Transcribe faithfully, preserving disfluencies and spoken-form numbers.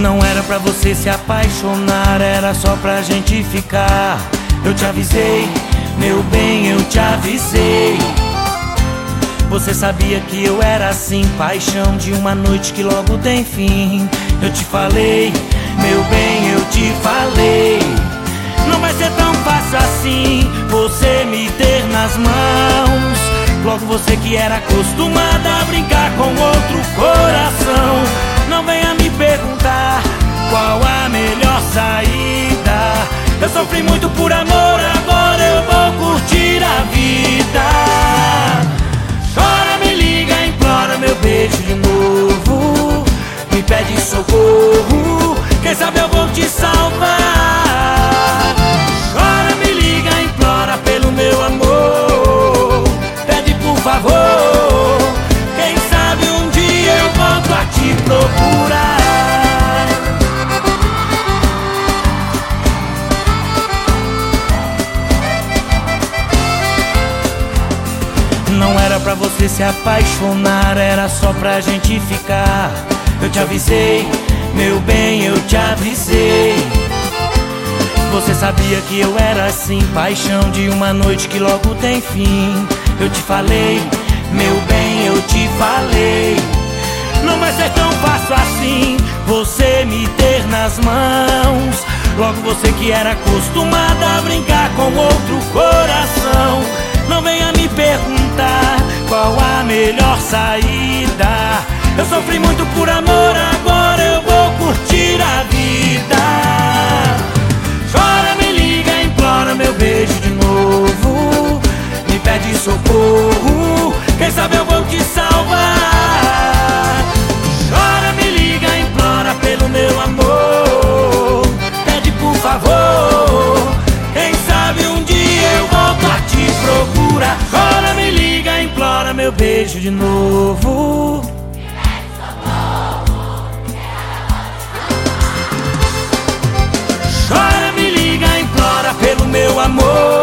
Não era pra você se apaixonar, era só pra gente ficar. Eu te avisei, meu bem, eu te avisei. Você sabia que eu era assim, paixão de uma noite que logo tem fim. Eu te falei, meu bem, eu te falei. Não vai ser tão fácil assim você me ter nas mãos. Logo você que era acostumada a brincar com outro coração. Não venha me perguntar qual a melhor saída. Eu sofri muito por amor, agora eu vou curtir a vida. Chora, me liga, implora meu beijo de novo. Me pede socorro, quem sabe eu vou te salvar. Chora, me liga, implora pelo meu amor. Pede por favor, quem sabe um dia eu volto a te procurar. Não era pra você se apaixonar, era só pra gente ficar. Eu te avisei, meu bem, eu te avisei. Você sabia que eu era assim, paixão de uma noite que logo tem fim. Eu te falei, meu bem, eu te falei. Não vai ser tão fácil assim você me ter nas mãos. Logo você que era acostumada a brincar com outro coração. Não venha me perguntar qual a melhor saída. Eu sofri muito por amor, agora eu vou curtir a vida. Chora, me liga, implora meu beijo de novo. Me pede socorro, quem sabe eu vou te salvar. Chora, me liga, implora pelo meu amor. Pede por favor, quem sabe um dia eu volto a te procurar. Chora, me liga, implora meu beijo de novo. Chora, me liga, implora pelo meu amor.